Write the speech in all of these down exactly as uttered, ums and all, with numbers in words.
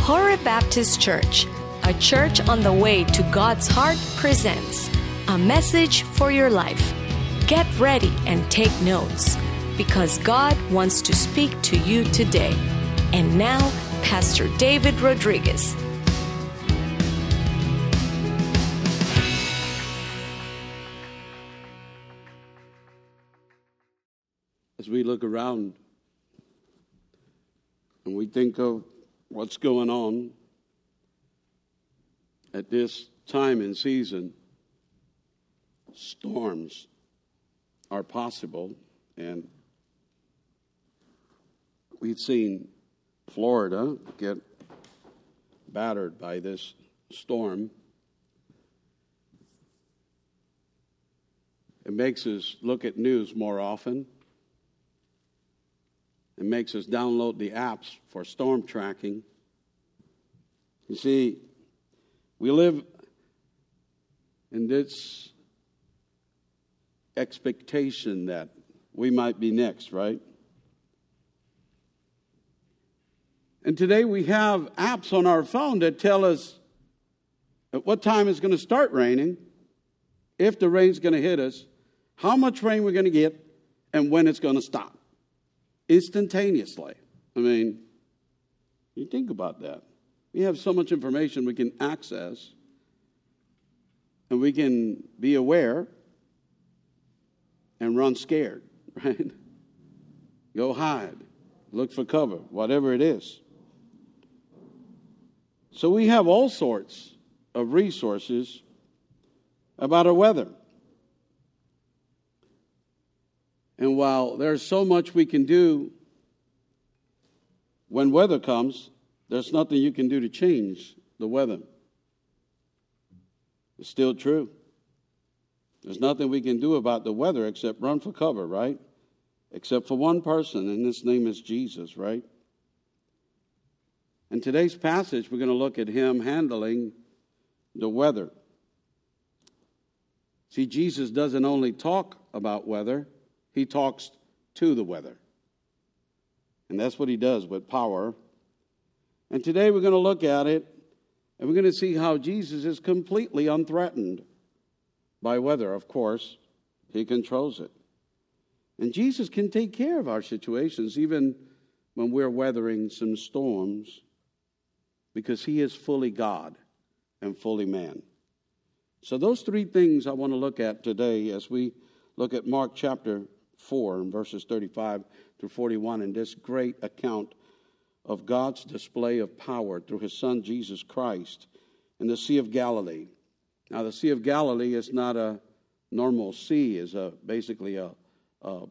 Horeb Baptist Church, a church on the way to God's heart, presents a message for your life. Get ready and take notes, because God wants to speak to you today. And now, Pastor David Rodriguez. As we look around and we think of what's going on at this time and season, storms are possible, and we've seen Florida get battered by this storm. It makes us look at news more often. It makes us download the apps for storm tracking. You see, we live in this expectation that we might be next, right? And today we have apps on our phone that tell us at what time it's going to start raining, if the rain's going to hit us, how much rain we're going to get, and when it's going to stop. Instantaneously. I mean, you think about that. We have so much information we can access, and we can be aware and run scared, right? Go hide, look for cover, whatever it is. So we have all sorts of resources about our weather. And while there's so much we can do when weather comes, there's nothing you can do to change the weather. It's still true. There's nothing we can do about the weather except run for cover, right? Except for one person, and his name is Jesus, right? In today's passage, we're going to look at him handling the weather. See, Jesus doesn't only talk about weather, he talks to the weather. And that's what he does with power. And today we're going to look at it, and we're going to see how Jesus is completely unthreatened by weather. Of course, he controls it. And Jesus can take care of our situations, even when we're weathering some storms, because he is fully God and fully man. So those three things I want to look at today as we look at Mark chapter four and verses thirty-five through forty-one, in this great account of God's display of power through his son Jesus Christ in the Sea of Galilee. Now, the Sea of Galilee is not a normal sea; is a basically a, a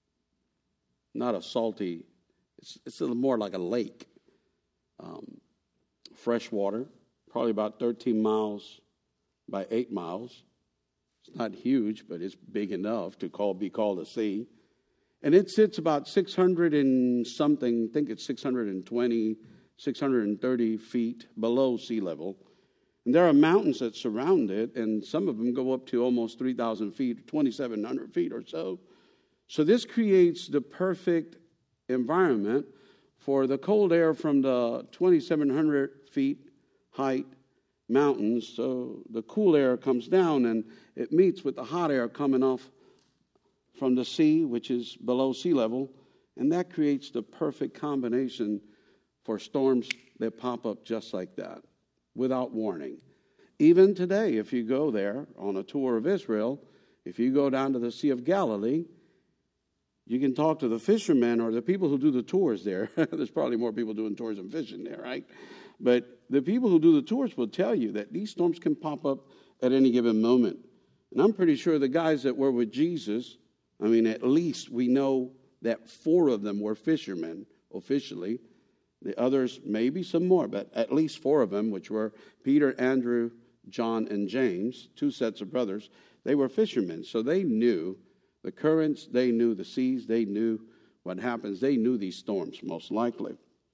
not a salty. It's, it's a little more like a lake, um, fresh water, probably about thirteen miles by eight miles. It's not huge, but it's big enough to call be called a sea. And it sits about six hundred and something, I think it's six hundred twenty, six hundred thirty feet below sea level. And there are mountains that surround it, and some of them go up to almost three thousand feet, twenty-seven hundred feet or so. So this creates the perfect environment for the cold air from the twenty-seven hundred feet height mountains. So the cool air comes down and it meets with the hot air coming off from the sea, which is below sea level, and that creates the perfect combination for storms that pop up just like that, without warning. Even today, if you go there on a tour of Israel, if you go down to the Sea of Galilee, you can talk to the fishermen or the people who do the tours there. There's probably more people doing tours than fishing there, right? But the people who do the tours will tell you that these storms can pop up at any given moment. And I'm pretty sure the guys that were with Jesus, I mean, at least we know that four of them were fishermen officially. The others, maybe some more, but at least four of them, which were Peter, Andrew, John, and James, two sets of brothers, they were fishermen. So they knew the currents, they knew the seas, they knew what happens. They knew these storms, most likely.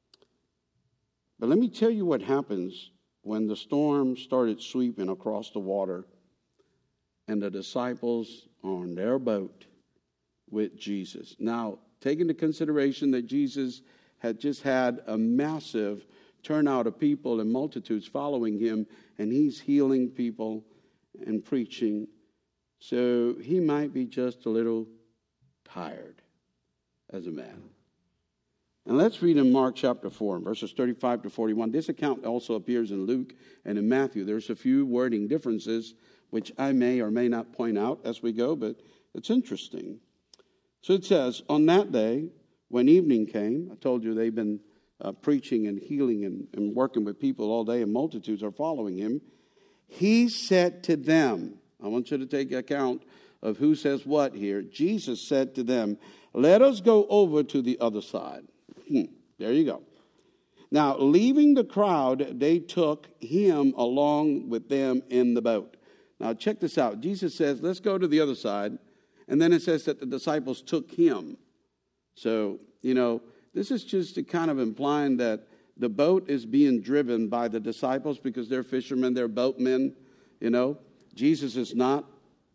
But let me tell you what happens when the storm started sweeping across the water and the disciples are on their boat with Jesus. Now, take into consideration that Jesus had just had a massive turnout of people and multitudes following him, and he's healing people and preaching. So he might be just a little tired as a man. And let's read in Mark chapter four, verses thirty-five to forty-one. This account also appears in Luke and in Matthew. There's a few wording differences, which I may or may not point out as we go, but it's interesting. So it says, on that day, when evening came, I told you they've been uh, preaching and healing and, and working with people all day, and multitudes are following him. He said to them, I want you to take account of who says what here. Jesus said to them, let us go over to the other side. Hmm, there you go. Now, leaving the crowd, they took him along with them in the boat. Now, check this out. Jesus says, let's go to the other side. And then it says that the disciples took him. So, you know, this is just kind of implying that the boat is being driven by the disciples because they're fishermen, they're boatmen, you know. Jesus is not.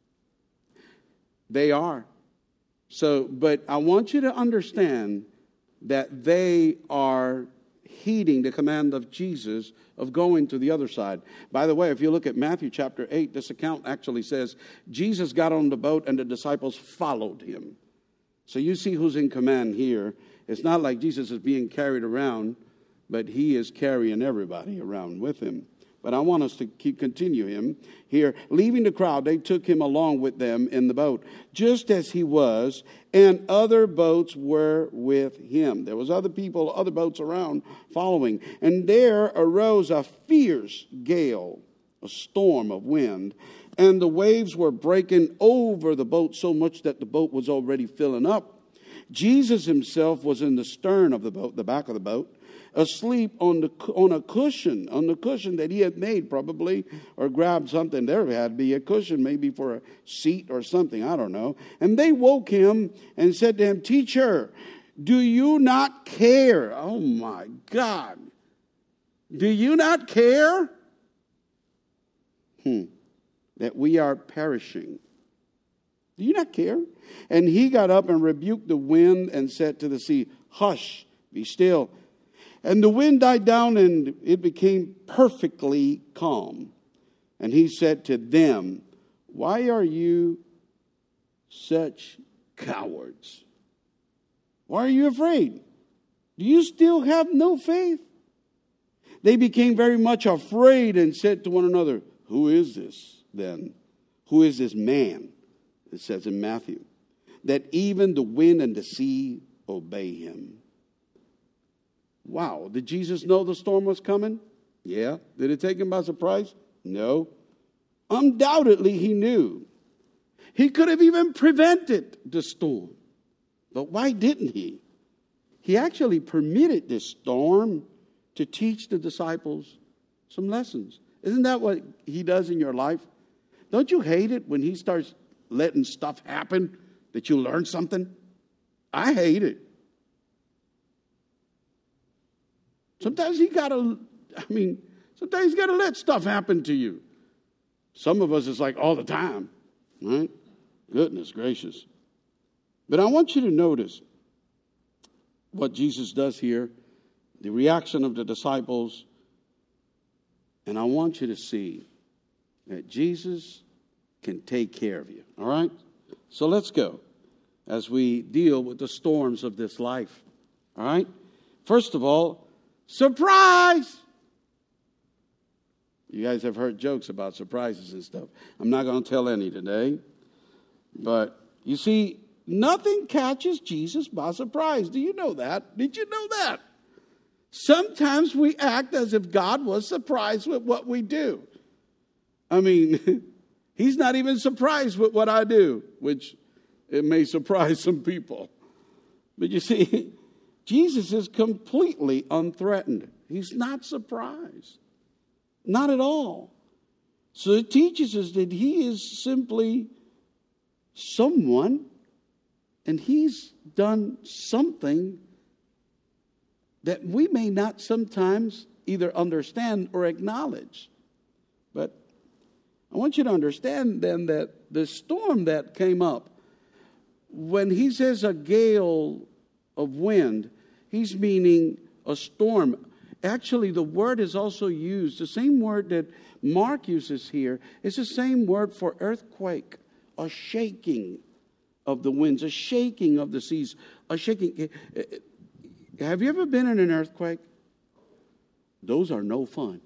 They are. So, but I want you to understand that they are heeding the command of Jesus of going to the other side. By the way, if you look at Matthew chapter eight, this account actually says Jesus got on the boat and the disciples followed him. So you see who's in command here. It's not like Jesus is being carried around, but he is carrying everybody around with him. But I want us to keep continue him here. Leaving the crowd, they took him along with them in the boat, just as he was, and other boats were with him. There was other people, other boats around following. And there arose a fierce gale, a storm of wind, and the waves were breaking over the boat so much that the boat was already filling up. Jesus himself was in the stern of the boat, the back of the boat, asleep on the on a cushion, on the cushion that he had made probably, or grabbed something. There had to be a cushion, maybe for a seat or something, I don't know. And they woke him and said to him, teacher, do you not care? Oh my God. Do you not care? Hmm. That we are perishing. Do you not care? And he got up and rebuked the wind and said to the sea, hush, be still. And the wind died down and it became perfectly calm. And he said to them, why are you such cowards? Why are you afraid? Do you still have no faith? They became very much afraid and said to one another, who is this then? Who is this man? It says in Matthew, that even the wind and the sea obey him. Wow, did Jesus know the storm was coming? Yeah. Did it take him by surprise? No. Undoubtedly he knew. He could have even prevented the storm. But why didn't he? He actually permitted this storm to teach the disciples some lessons. Isn't that what he does in your life? Don't you hate it when he starts letting stuff happen that you learn something? I hate it. Sometimes you gotta, I mean, sometimes you gotta let stuff happen to you. Some of us, it's like all the time, right? Goodness gracious. But I want you to notice what Jesus does here, the reaction of the disciples, and I want you to see that Jesus can take care of you, all right? So let's go as we deal with the storms of this life, all right? First of all, surprise! You guys have heard jokes about surprises and stuff. I'm not going to tell any today. But you see, nothing catches Jesus by surprise. Do you know that? Did you know that? Sometimes we act as if God was surprised with what we do. I mean, he's not even surprised with what I do, which it may surprise some people. But you see, Jesus is completely unthreatened. He's not surprised. Not at all. So it teaches us that he is simply someone, and he's done something that we may not sometimes either understand or acknowledge. But I want you to understand then that the storm that came up, when he says a gale of wind, he's meaning a storm. Actually, the word is also used, the same word that Mark uses here, is the same word for earthquake, a shaking of the winds, a shaking of the seas, a shaking. Have you ever been in an earthquake? Those are no fun.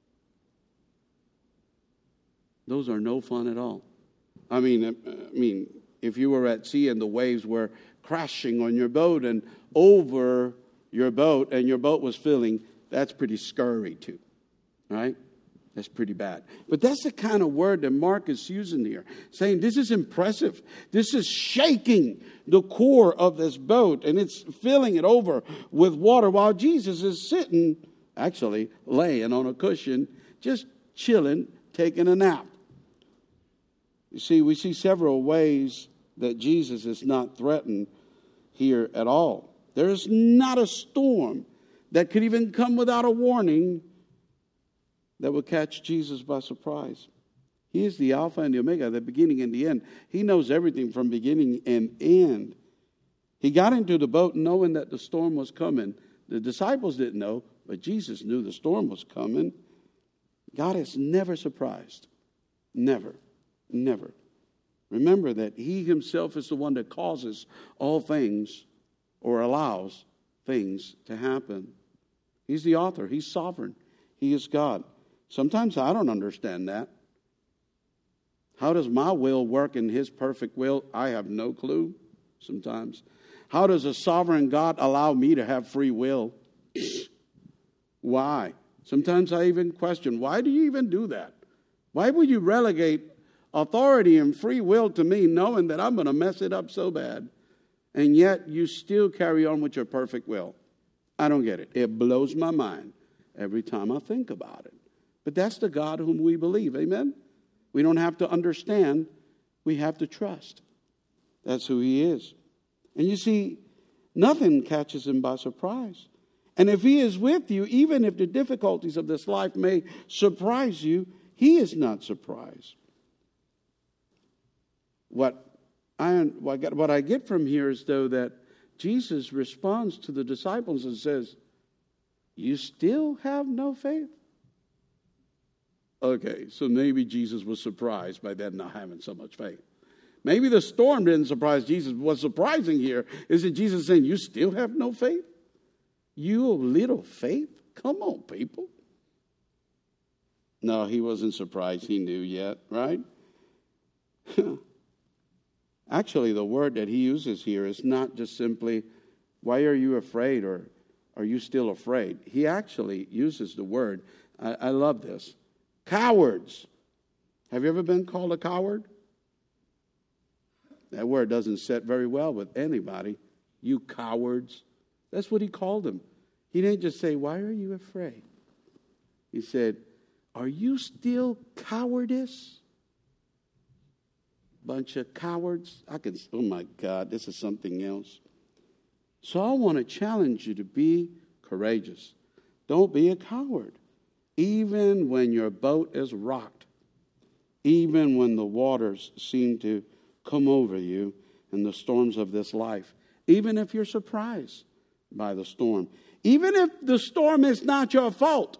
Those are no fun at all. I mean, I mean, if you were at sea and the waves were crashing on your boat and over your boat and your boat was filling, that's pretty scary too, right? That's pretty bad. But that's the kind of word that Mark is using here, saying this is impressive. This is shaking the core of this boat, and it's filling it over with water while Jesus is sitting, actually laying on a cushion, just chilling, taking a nap. You see, we see several ways that Jesus is not threatened here at all. There is not a storm that could even come without a warning that will catch Jesus by surprise. He is the Alpha and the Omega, the beginning and the end. He knows everything from beginning and end. He got into the boat knowing that the storm was coming. The disciples didn't know, but Jesus knew the storm was coming. God is never surprised. Never. Never. Remember that He Himself is the one that causes all things or allows things to happen. He's the author. He's sovereign. He is God. Sometimes I don't understand that. How does my will work in His perfect will? I have no clue sometimes. How does a sovereign God allow me to have free will? Why? Sometimes I even question, why do you even do that? Why would you relegate authority and free will to me knowing that I'm going to mess it up so bad? And yet you still carry on with your perfect will. I don't get it. It blows my mind every time I think about it. But that's the God whom we believe. Amen? We don't have to understand. We have to trust. That's who He is. And you see, nothing catches Him by surprise. And if He is with you, even if the difficulties of this life may surprise you, He is not surprised. What I, what I get from here is, though, that Jesus responds to the disciples and says, you still have no faith? Okay, so maybe Jesus was surprised by them not having so much faith. Maybe the storm didn't surprise Jesus. What's surprising here is that Jesus is saying, you still have no faith? You little faith? Come on, people. No, He wasn't surprised. He knew yet, right? Actually, the word that He uses here is not just simply, why are you afraid, or are you still afraid? He actually uses the word, I, I love this, cowards. Have you ever been called a coward? That word doesn't sit very well with anybody. You cowards. That's what He called them. He didn't just say, why are you afraid? He said, are you still cowardice? Bunch of cowards. I can, oh my God, this is something else. So I want to challenge you to be courageous. Don't be a coward. Even when your boat is rocked, even when the waters seem to come over you in the storms of this life, even if you're surprised by the storm, even if the storm is not your fault,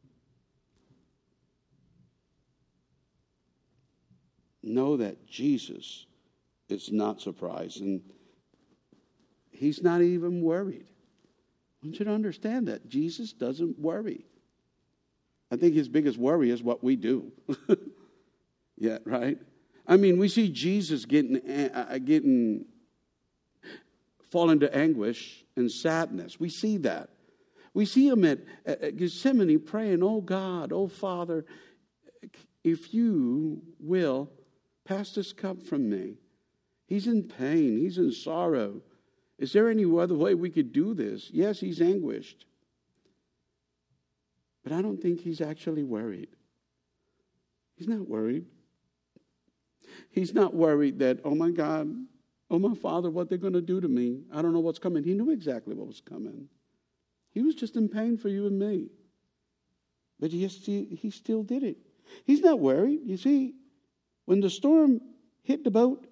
know that Jesus is not surprised, and He's not even worried. I want you to understand that Jesus doesn't worry. I think His biggest worry is what we do. Yeah, right? I mean, we see Jesus getting, uh, getting, fall into anguish and sadness. We see that. We see Him at, at Gethsemane praying, oh God, oh Father, if you will, pass this cup from me. He's in pain. He's in sorrow. Is there any other way we could do this? Yes, He's anguished. But I don't think He's actually worried. He's not worried. He's not worried that, oh my God, oh my Father, what they're going to do to me. I don't know what's coming. He knew exactly what was coming. He was just in pain for you and me. But he, he still did it. He's not worried. You see, when the storm hit the boat,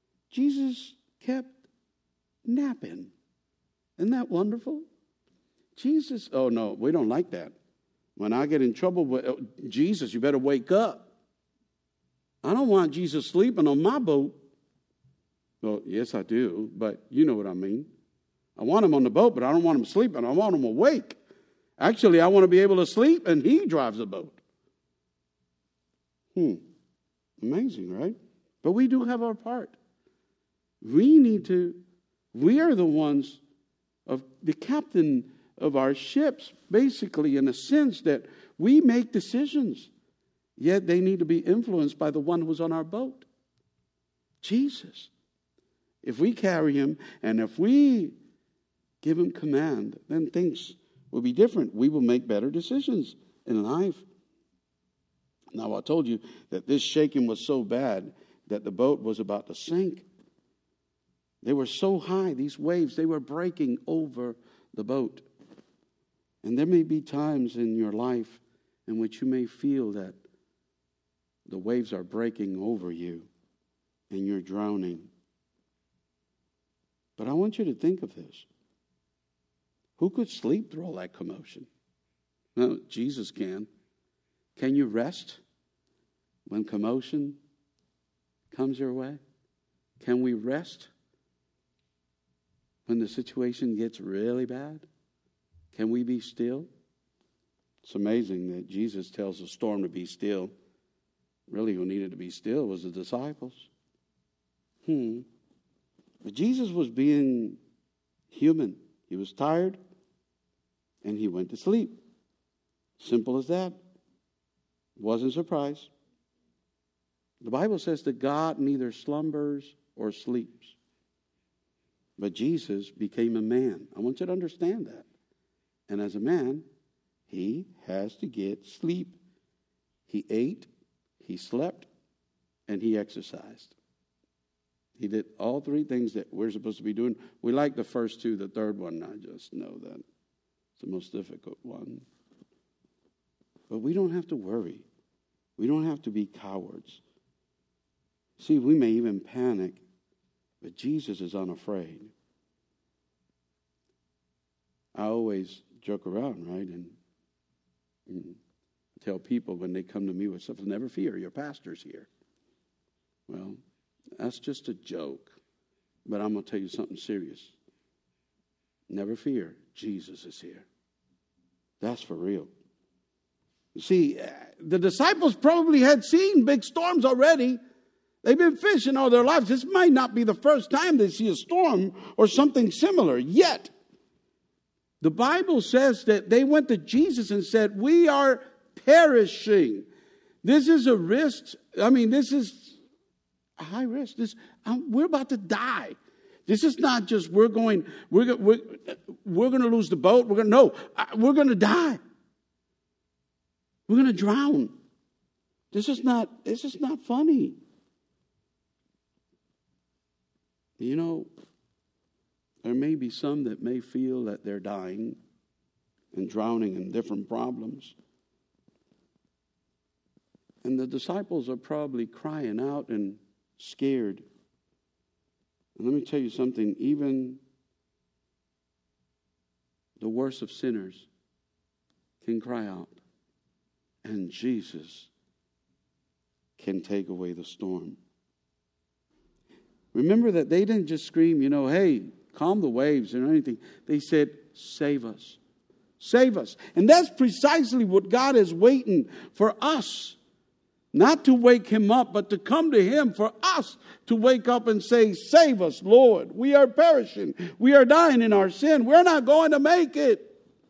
Jesus kept napping. Isn't that wonderful? Jesus, oh no, we don't like that. When I get in trouble with oh, Jesus, you better wake up. I don't want Jesus sleeping on my boat. Well, yes, I do, but you know what I mean. I want him on the boat, but I don't want him sleeping. I want him awake. Actually, I want to be able to sleep, and he drives the boat. Hmm. Amazing, right? But we do have our part. We need to, we are the ones of the captain of our ships, basically, in a sense that we make decisions, yet they need to be influenced by the one who's on our boat, Jesus. If we carry him and if we give him command, then things will be different. We will make better decisions in life. Now, I told you that this shaking was so bad that the boat was about to sink. They were so high, these waves, they were breaking over the boat. And there may be times in your life in which you may feel that the waves are breaking over you and you're drowning. But I want you to think of this. Who could sleep through all that commotion? No, Jesus can. Can you rest when commotion comes your way? Can we rest when the situation gets really bad? Can we be still? It's amazing that Jesus tells the storm to be still. Really, who needed to be still was the disciples. Hmm. But Jesus was being human. He was tired, and he went to sleep. Simple as that. Wasn't surprised. The Bible says that God neither slumbers or sleeps. But Jesus became a man. I want you to understand that. And as a man, he has to get sleep. He ate, he slept, and he exercised. He did all three things that we're supposed to be doing. We like the first two. The third one, I just know that it's the most difficult one. But we don't have to worry. We don't have to be cowards. See, we may even panic, but Jesus is unafraid. I always joke around, right, and, and tell people when they come to me with stuff, never fear, your pastor's here. Well, that's just a joke, but I'm going to tell you something serious. Never fear, Jesus is here. That's for real. See, the disciples probably had seen big storms already. They've been fishing all their lives. This might not be the first time they see a storm or something similar. Yet, the Bible says that they went to Jesus and said, we are perishing. This is a risk. I mean, this is a high risk. This, um, we're about to die. This is not just we're going, we're, we're, we're going to lose the boat. We're going to, no, we're going to die. We're going to drown. This is not, this is not funny. You know, there may be some that may feel that they're dying and drowning in different problems. And the disciples are probably crying out and scared. And let me tell you something, even the worst of sinners can cry out. And Jesus can take away the storm. Remember that they didn't just scream, you know, hey, calm the waves or anything. They said, save us. Save us. And that's precisely what God is waiting for us. Not to wake him up, but to come to him for us to wake up and say, save us, Lord. We are perishing. We are dying in our sin. We're not going to make it.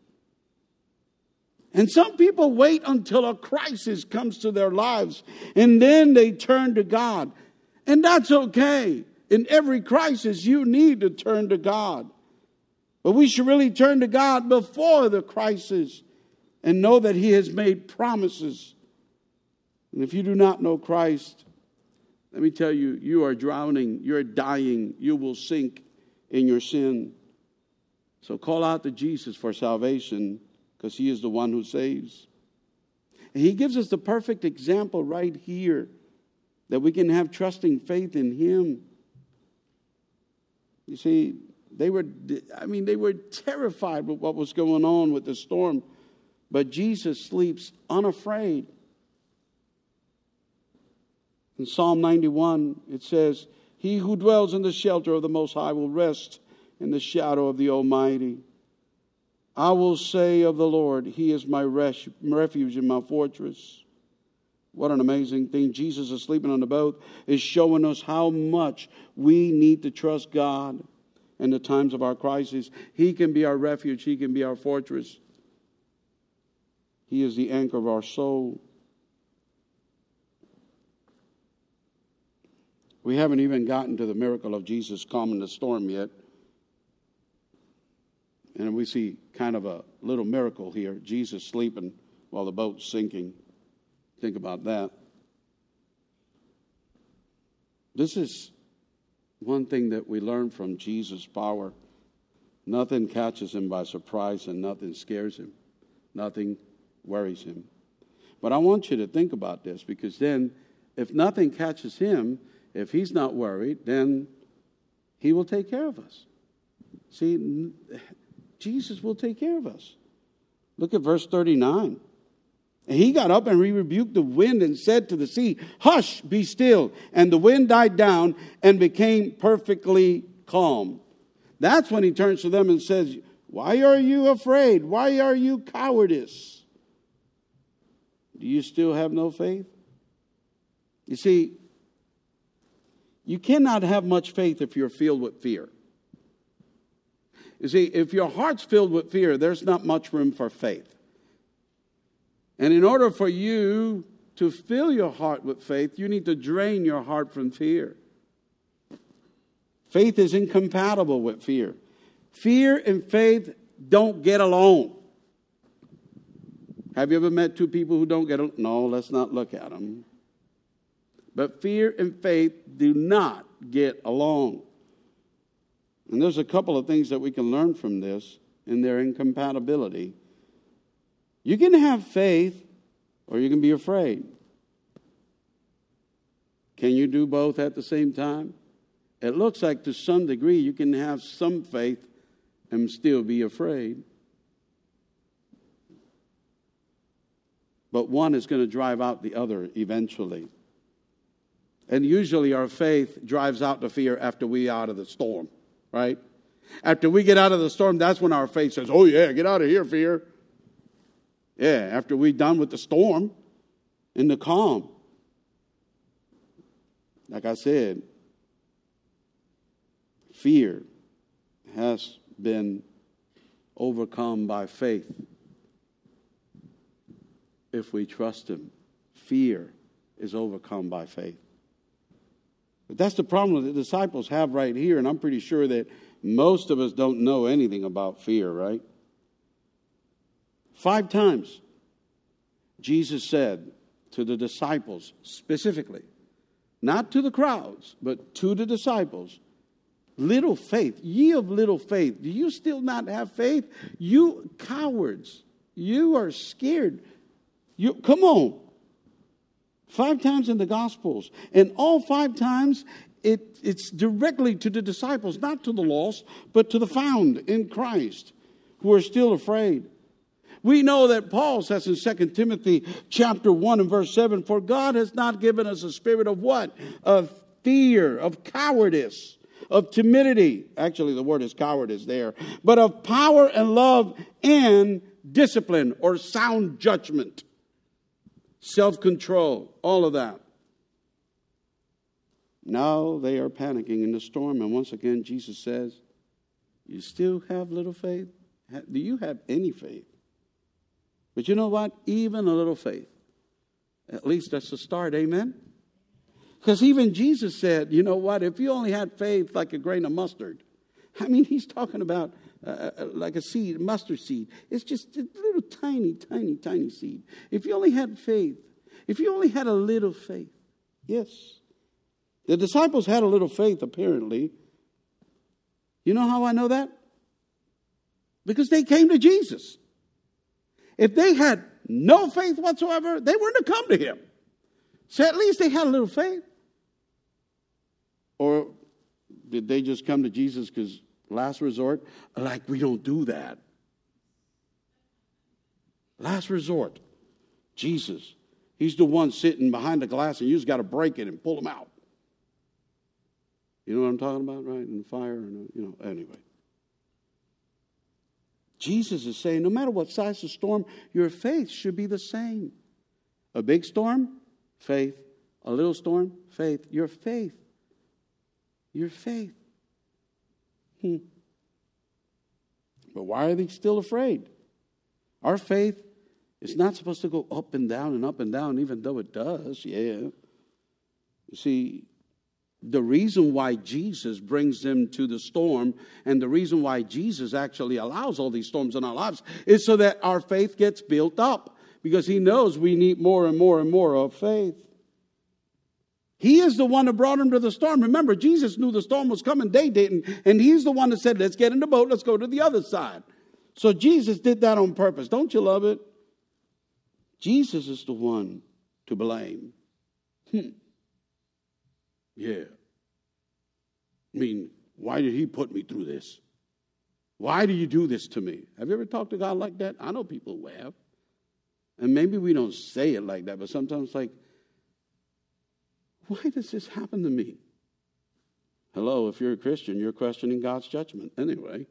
And some people wait until a crisis comes to their lives, and then they turn to God. And that's okay. In every crisis, you need to turn to God. But we should really turn to God before the crisis and know that he has made promises. And if you do not know Christ, let me tell you, you are drowning, you're dying, you will sink in your sin. So call out to Jesus for salvation, because he is the one who saves. And he gives us the perfect example right here, that we can have trusting faith in him. You see, They were, I mean, they were terrified with what was going on with the storm. But Jesus sleeps unafraid. In Psalm ninety-one, it says, "He who dwells in the shelter of the Most High will rest in the shadow of the Almighty. I will say of the Lord, He is my res- refuge and my fortress." What an amazing thing. Jesus is sleeping on the boat is showing us how much we need to trust God in the times of our crisis. He can be our refuge. He can be our fortress. He is the anchor of our soul. We haven't even gotten to the miracle of Jesus calming the storm yet. And we see kind of a little miracle here. Jesus sleeping while the boat's sinking. Think about that. This is one thing that we learn from Jesus' power. Nothing catches him by surprise and nothing scares him. Nothing worries him. But I want you to think about this, because then if nothing catches him, if he's not worried, then he will take care of us. See, Jesus will take care of us. Look at verse thirty-nine. "And he got up and he rebuked the wind and said to the sea, 'Hush, be still.' And the wind died down and became perfectly calm." That's when he turns to them and says, "Why are you afraid? Why are you cowardice? Do you still have no faith?" You see, you cannot have much faith if you're filled with fear. You see, if your heart's filled with fear, there's not much room for faith. And in order for you to fill your heart with faith, you need to drain your heart from fear. Faith is incompatible with fear. Fear and faith don't get along. Have you ever met two people who don't get along? No, let's not look at them. But fear and faith do not get along. And there's a couple of things that we can learn from this in their incompatibility. You can have faith or you can be afraid. Can you do both at the same time? It looks like to some degree you can have some faith and still be afraid. But one is going to drive out the other eventually. And usually our faith drives out the fear after we out of the storm, right? After we get out of the storm, that's when our faith says, "Oh yeah, get out of here, fear." Yeah, after we're done with the storm, in the calm. Like I said, fear has been overcome by faith. If we trust Him, fear is overcome by faith. But that's the problem that the disciples have right here, and I'm pretty sure that most of us don't know anything about fear, right? Five times, Jesus said to the disciples specifically, not to the crowds, but to the disciples, "Little faith, ye of little faith, do you still not have faith? You cowards, you are scared. You come on." Five times in the Gospels. And all five times, it, it's directly to the disciples, not to the lost, but to the found in Christ who are still afraid. We know that Paul says in Second Timothy chapter one and verse seven, "For God has not given us a spirit of what? Of fear, of cowardice, of timidity." Actually, the word is cowardice there. "But of power and love and discipline," or sound judgment. Self-control, all of that. Now they are panicking in the storm. And once again, Jesus says, "You still have little faith? Do you have any faith?" But you know what? Even a little faith. At least that's a start, amen? Because even Jesus said, you know what? If you only had faith like a grain of mustard. I mean, he's talking about uh, like a seed, mustard seed. It's just a little tiny, tiny, tiny seed. If you only had faith, if you only had a little faith. Yes. The disciples had a little faith, apparently. You know how I know that? Because they came to Jesus. If they had no faith whatsoever, they weren't to come to him. So at least they had a little faith. Or did they just come to Jesus because last resort, like we don't do that. Last resort, Jesus. He's the one sitting behind the glass, and you just got to break it and pull him out. You know what I'm talking about, right? In the fire, and you know. Anyway, Jesus is saying, no matter what size the storm, your faith should be the same. A big storm, faith. A little storm, faith. Your faith. Your faith. Hmm. But why are they still afraid? Our faith is not supposed to go up and down and up and down, even though it does, yeah. You see, the reason why Jesus brings them to the storm and the reason why Jesus actually allows all these storms in our lives is so that our faith gets built up, because he knows we need more and more and more of faith. He is the one that brought him to the storm. Remember, Jesus knew the storm was coming. They didn't. And he's the one that said, let's get in the boat. Let's go to the other side. So Jesus did that on purpose. Don't you love it? Jesus is the one to blame. Hmm. Yeah. I mean, why did he put me through this? Why do you do this to me? Have you ever talked to God like that? I know people who have. And maybe we don't say it like that, but sometimes it's like, why does this happen to me? Hello, if you're a Christian, you're questioning God's judgment anyway.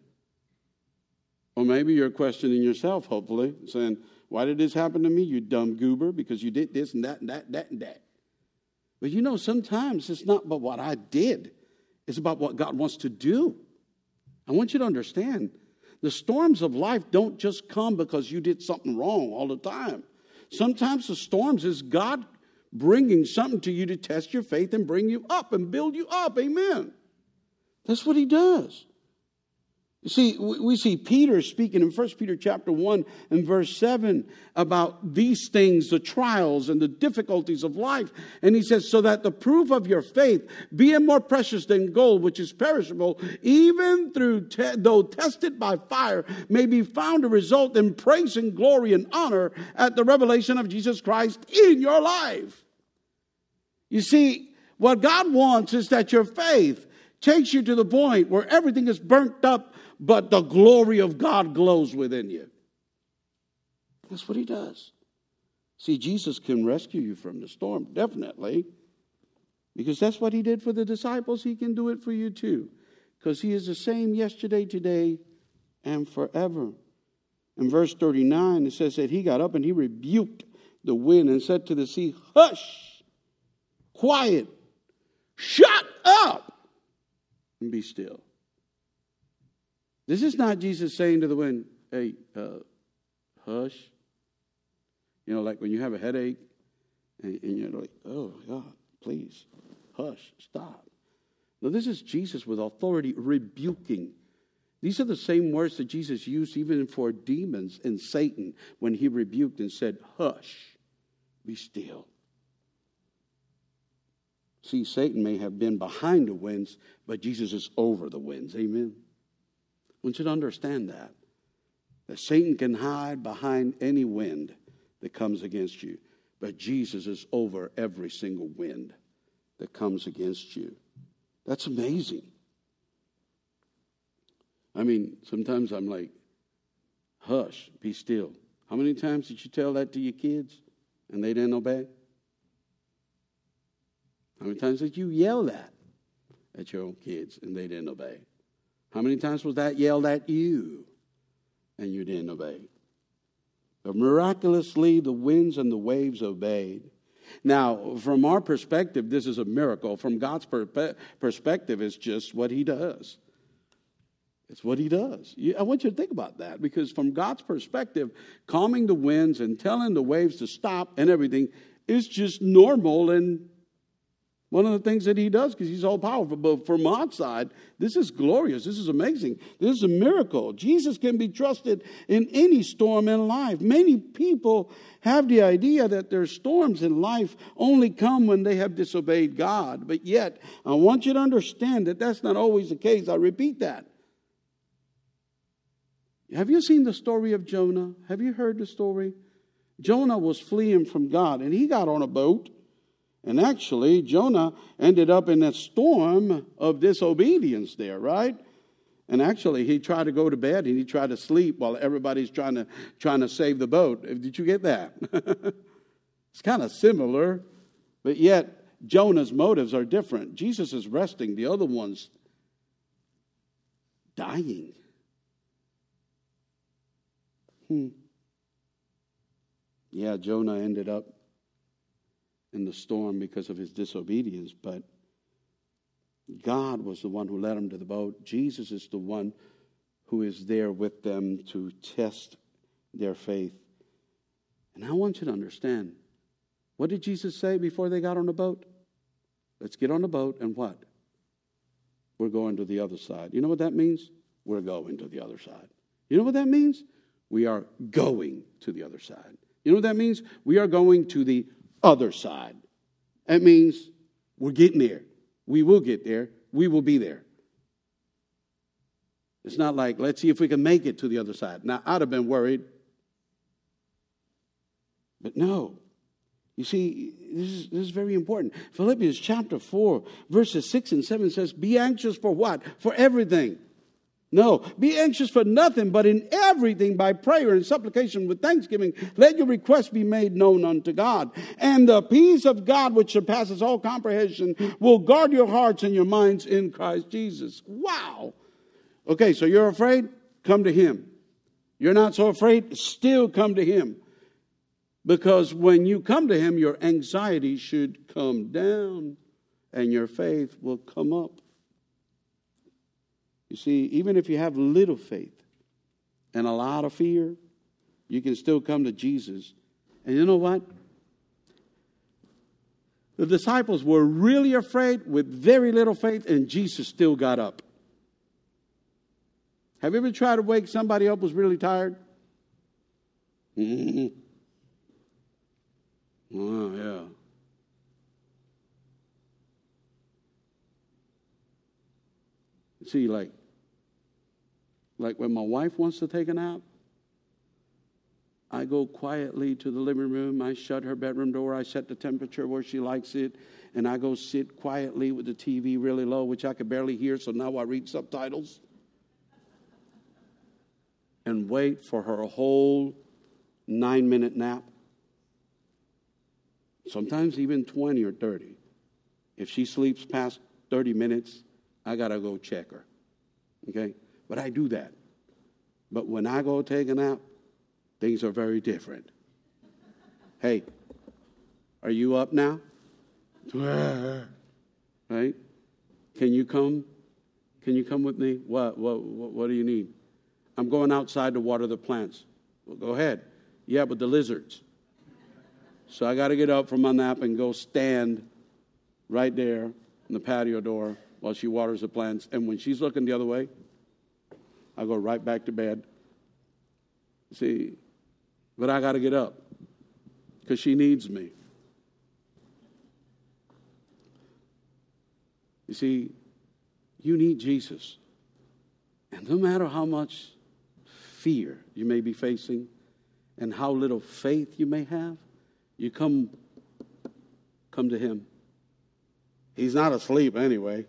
Or maybe you're questioning yourself, hopefully, saying, why did this happen to me, you dumb goober? Because you did this and that and that, that and that. But you know, sometimes it's not about what I did. It's about what God wants to do. I want you to understand, the storms of life don't just come because you did something wrong all the time. Sometimes the storms is God bringing something to you to test your faith and bring you up and build you up. Amen. That's what he does. You see, we see Peter speaking in First Peter chapter one and verse seven about these things, the trials and the difficulties of life. And he says, so that the proof of your faith, being more precious than gold, which is perishable, even through te- though tested by fire, may be found to result in praise and glory and honor at the revelation of Jesus Christ in your life. You see, what God wants is that your faith takes you to the point where everything is burnt up, but the glory of God glows within you. That's what he does. See, Jesus can rescue you from the storm, definitely. Because that's what he did for the disciples. He can do it for you too. Because he is the same yesterday, today, and forever. In verse thirty-nine, it says that he got up and he rebuked the wind and said to the sea, hush, quiet, shut up, and be still. This is not Jesus saying to the wind, hey, uh, hush. You know, like when you have a headache and, and you're like, oh, God, please, hush, stop. No, this is Jesus with authority rebuking. These are the same words that Jesus used even for demons and Satan when he rebuked and said, hush, be still. See, Satan may have been behind the winds, but Jesus is over the winds. Amen. I want you to understand that. That Satan can hide behind any wind that comes against you. But Jesus is over every single wind that comes against you. That's amazing. I mean, sometimes I'm like, hush, be still. How many times did you tell that to your kids and they didn't obey? How many times did you yell that at your own kids and they didn't obey? How many times was that yelled at you and you didn't obey? But miraculously, the winds and the waves obeyed. Now, from our perspective, this is a miracle. From God's per- perspective, it's just what he does. It's what he does. I want you to think about that, because from God's perspective, calming the winds and telling the waves to stop and everything is just normal and one of the things that he does, because he's all powerful. But from our side, this is glorious. This is amazing. This is a miracle. Jesus can be trusted in any storm in life. Many people have the idea that their storms in life only come when they have disobeyed God. But yet, I want you to understand that that's not always the case. I repeat that. Have you seen the story of Jonah? Have you heard the story? Jonah was fleeing from God, and he got on a boat. And actually, Jonah ended up in a storm of disobedience there, right? And actually, he tried to go to bed and he tried to sleep while everybody's trying to trying to save the boat. Did you get that? It's kind of similar, but yet Jonah's motives are different. Jesus is resting. The other one's dying. Hmm. Yeah, Jonah ended up in the storm because of his disobedience, but God was the one who led him to the boat. Jesus is the one who is there with them to test their faith. And I want you to understand, what did Jesus say before they got on the boat? Let's get on the boat and what? We're going to the other side. You know what that means? We're going to the other side. You know what that means? We are going to the other side. You know what that means? We are going to the other side. That means we're getting there. We will get there. We will be there. It's not like, let's see if we can make it to the other side. Now, I'd have been worried. But no. You see, this is, this is very important. Philippians chapter four, verses six and seven says, be anxious for what? For everything. No, be anxious for nothing, but in everything by prayer and supplication with thanksgiving, let your requests be made known unto God. And the peace of God, which surpasses all comprehension, will guard your hearts and your minds in Christ Jesus. Wow. Okay, so you're afraid? Come to him. You're not so afraid? Still come to him. Because when you come to him, your anxiety should come down and your faith will come up. You see, even if you have little faith and a lot of fear, you can still come to Jesus. And you know what? The disciples were really afraid with very little faith, and Jesus still got up. Have you ever tried to wake somebody up who's really tired? Mm-hmm. Oh, yeah. See, like, like when my wife wants to take a nap, I go quietly to the living room. I shut her bedroom door. I set the temperature where she likes it. And I go sit quietly with the T V really low, which I could barely hear, so now I read subtitles. And wait for her whole nine-minute nap. Sometimes even twenty or thirty. If she sleeps past thirty minutes, I got to go check her. Okay? But I do that. But when I go take a nap, things are very different. Hey, are you up now? Right? Can you come? Can you come with me? What, what, what, what do you need? I'm going outside to water the plants. Well, go ahead. Yeah, but the lizards. So I got to get up from my nap and go stand right there in the patio door while she waters the plants. And when she's looking the other way, I go right back to bed. See, but I got to get up because she needs me. You see, you need Jesus. And no matter how much fear you may be facing and how little faith you may have, you come, come to him. He's not asleep anyway.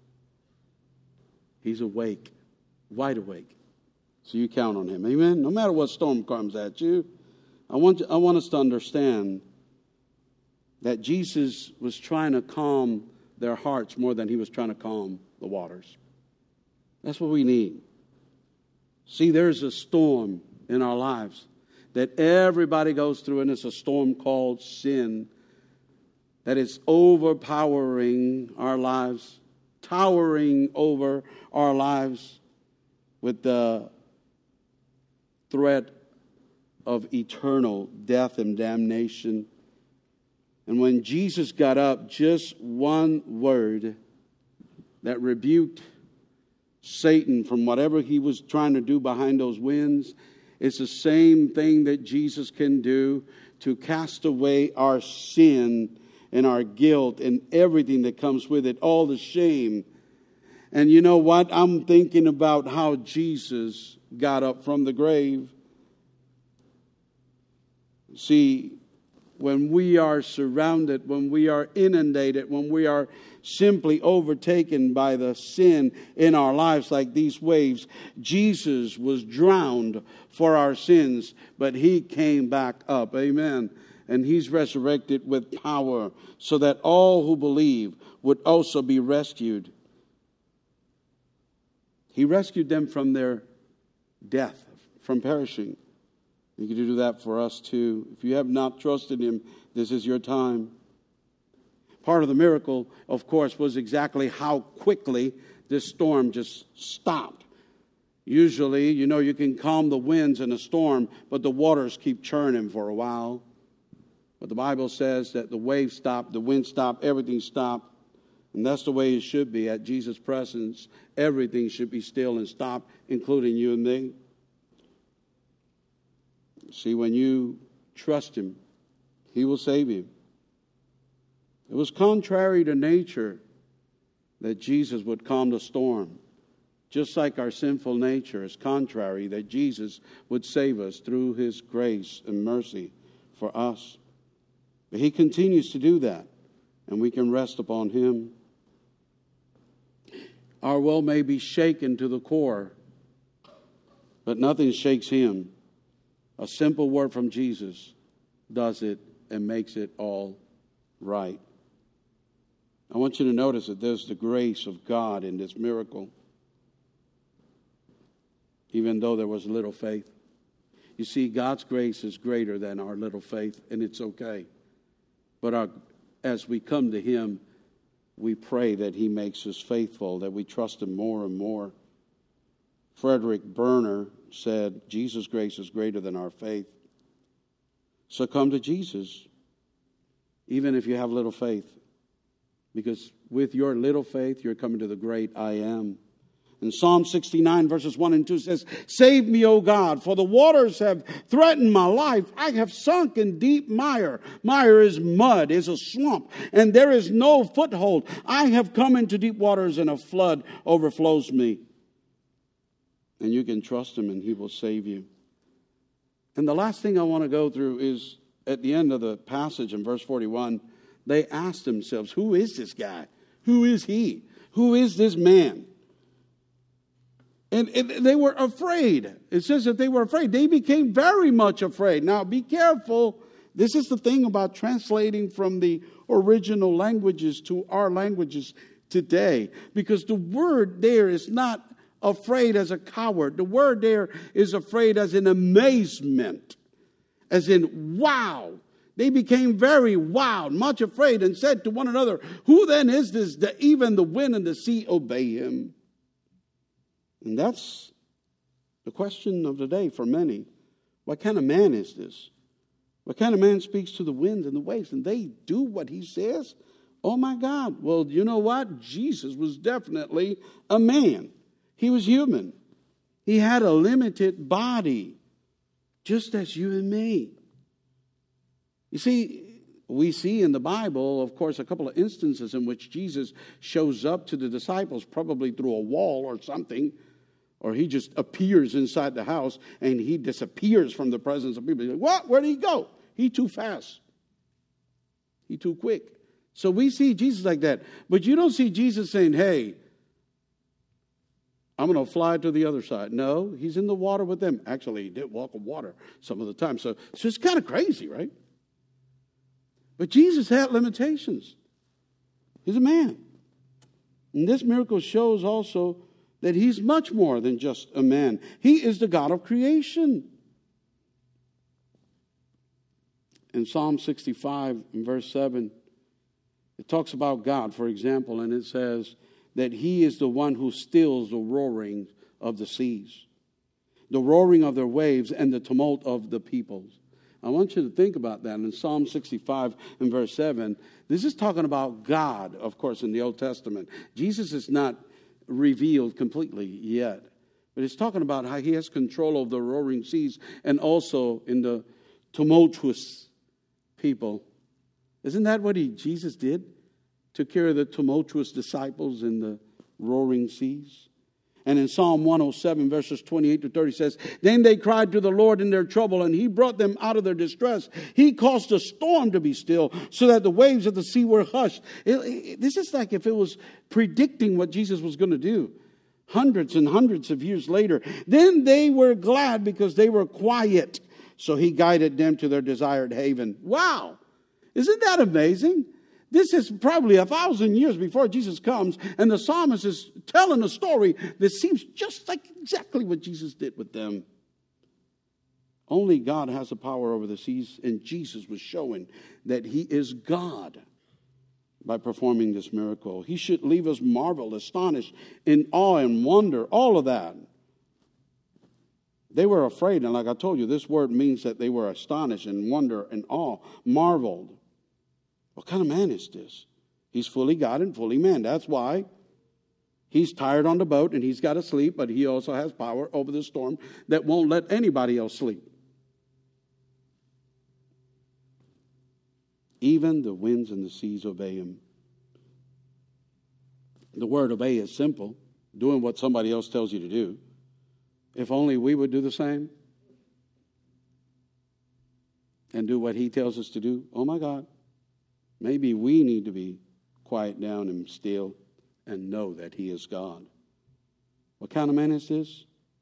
He's awake, wide awake. So you count on him. Amen? No matter what storm comes at you, I want, I want us to understand that Jesus was trying to calm their hearts more than he was trying to calm the waters. That's what we need. See, there's a storm in our lives that everybody goes through, and it's a storm called sin that is overpowering our lives, towering over our lives with the threat of eternal death and damnation. And when Jesus got up, just one word that rebuked Satan from whatever he was trying to do behind those winds, it's the same thing that Jesus can do to cast away our sin and our guilt and everything that comes with it, all the shame. And you know what? I'm thinking about how Jesus got up from the grave. See, when we are surrounded, when we are inundated, when we are simply overtaken by the sin in our lives like these waves. Jesus was drowned for our sins, but he came back up. Amen. And he's resurrected with power so that all who believe would also be rescued. He rescued them from their death, from perishing. He can do that for us too. If you have not trusted him, this is your time. Part of the miracle, of course, was exactly how quickly this storm just stopped. Usually, you know, you can calm the winds in a storm, but the waters keep churning for a while. But the Bible says that the waves stopped, the wind stopped, everything stopped. And that's the way it should be at Jesus' presence. Everything should be still and stop, including you and me. See, when you trust him, he will save you. It was contrary to nature that Jesus would calm the storm. Just like our sinful nature is contrary, that Jesus would save us through his grace and mercy for us. But he continues to do that, and we can rest upon him. Our will may be shaken to the core, but nothing shakes him. A simple word from Jesus does it and makes it all right. I want you to notice that there's the grace of God in this miracle, even though there was little faith. You see, God's grace is greater than our little faith, and it's okay. But our, as we come to him, we pray that he makes us faithful, that we trust him more and more. Frederick Berner said, Jesus' grace is greater than our faith. So come to Jesus, even if you have little faith. Because with your little faith, you're coming to the great I am. And Psalm sixty-nine, verses one and two says, Save me, O God, for the waters have threatened my life. I have sunk in deep mire. Mire is mud, is a swamp, and there is no foothold. I have come into deep waters, and a flood overflows me. And you can trust him, and he will save you. And the last thing I want to go through is at the end of the passage in verse forty-one, they asked themselves, who is this guy? Who is he? Who is this man? And, and they were afraid. It says that they were afraid. They became very much afraid. Now, be careful. This is the thing about translating from the original languages to our languages today. Because the word there is not afraid as a coward. The word there is afraid as in amazement. As in, wow. They became very wild, much afraid, and said to one another, who then is this that even the wind and the sea obey him? And that's the question of the day for many. What kind of man is this? What kind of man speaks to the winds and the waves and they do what he says? Oh my God. Well, you know what? Jesus was definitely a man. He was human. He had a limited body, just as you and me. You see, we see in the Bible, of course, a couple of instances in which Jesus shows up to the disciples, probably through a wall or something, or he just appears inside the house and he disappears from the presence of people. You're like, what? Where did he go? He too fast. He too quick. So we see Jesus like that. But you don't see Jesus saying, hey, I'm going to fly to the other side. No, he's in the water with them. Actually, he did walk on water some of the time. So, so it's kind of crazy, right? But Jesus had limitations. He's a man. And this miracle shows also that he's much more than just a man. He is the God of creation. In Psalm sixty-five, in verse seven, it talks about God, for example, and it says that he is the one who stills the roaring of the seas, the roaring of their waves, and the tumult of the peoples. I want you to think about that. In Psalm sixty-five and verse seven, this is talking about God, of course, in the Old Testament. Jesus is not revealed completely yet, but it's talking about how he has control of the roaring seas and also in the tumultuous people. Isn't that what he, Jesus did? Took care of the tumultuous disciples in the roaring seas. And in Psalm one oh seven, verses twenty-eight to thirty says, then they cried to the Lord in their trouble, and he brought them out of their distress. He caused a storm to be still, so that the waves of the sea were hushed. It, it, this is like if it was predicting what Jesus was going to do. Hundreds and hundreds of years later. Then they were glad because they were quiet. So he guided them to their desired haven. Wow! Isn't that amazing? This is probably a thousand years before Jesus comes, and the psalmist is telling a story that seems just like exactly what Jesus did with them. Only God has the power over the seas, and Jesus was showing that he is God by performing this miracle. He should leave us marveled, astonished, in awe and wonder, all of that. They were afraid, and like I told you, this word means that they were astonished and wonder and awe, marveled. What kind of man is this? He's fully God and fully man. That's why he's tired on the boat and he's got to sleep, but he also has power over the storm that won't let anybody else sleep. Even the winds and the seas obey him. The word obey is simple, doing what somebody else tells you to do. If only we would do the same and do what he tells us to do. Oh my God. Maybe we need to be quiet down and still and know that he is God. What kind of man is this?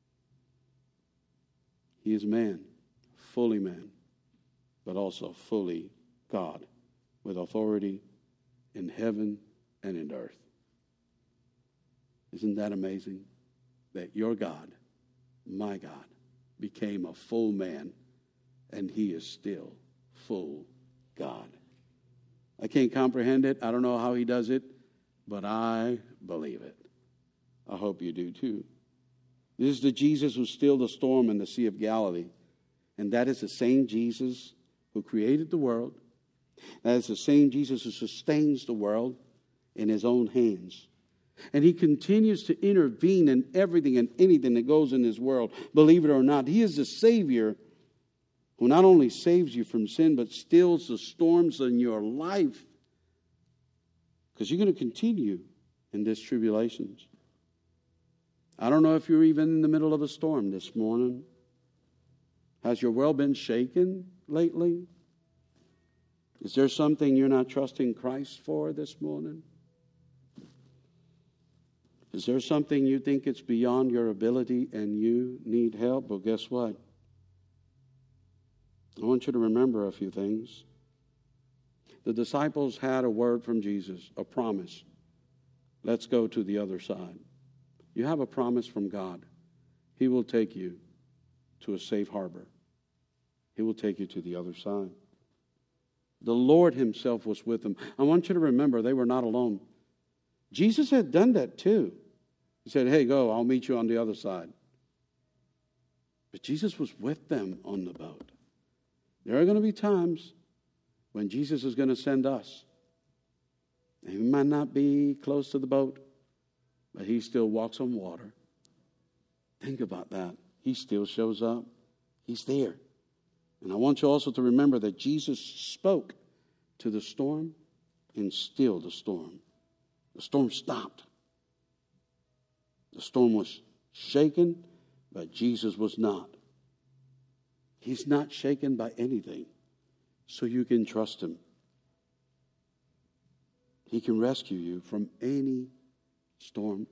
He is man, fully man, but also fully God, with authority in heaven and in earth. Isn't that amazing? That your God, my God, became a full man, and he is still full God. I can't comprehend it. I don't know how he does it, but I believe it. I hope you do too. This is the Jesus who stilled the storm in the Sea of Galilee. And that is the same Jesus who created the world. That is the same Jesus who sustains the world in his own hands. And he continues to intervene in everything and anything that goes in this world. Believe it or not, he is the Savior who not only saves you from sin, but stills the storms in your life. Because you're going to continue in this tribulations. I don't know if you're even in the middle of a storm this morning. Has your world been shaken lately? Is there something you're not trusting Christ for this morning? Is there something you think it's beyond your ability and you need help? Well, guess what? I want you to remember a few things. The disciples had a word from Jesus, a promise. Let's go to the other side. You have a promise from God. He will take you to a safe harbor. He will take you to the other side. The Lord himself was with them. I want you to remember they were not alone. Jesus had done that too. He said, hey, go, I'll meet you on the other side. But Jesus was with them on the boat. There are going to be times when Jesus is going to send us. He might not be close to the boat, but he still walks on water. Think about that. He still shows up. He's there. And I want you also to remember that Jesus spoke to the storm and stilled the storm. The storm stopped. The storm was shaken, but Jesus was not. He's not shaken by anything, so you can trust him. He can rescue you from any storm.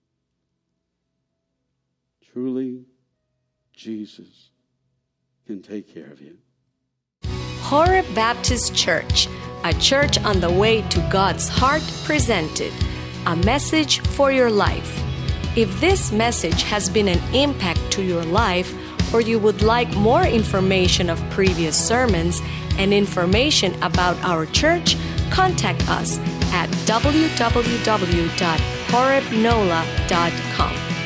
Truly, Jesus can take care of you. Horeb Baptist Church, a church on the way to God's heart, presented a message for your life. If this message has been an impact to your life, or you would like more information of previous sermons and information about our church, contact us at w w w dot horeb nola dot com.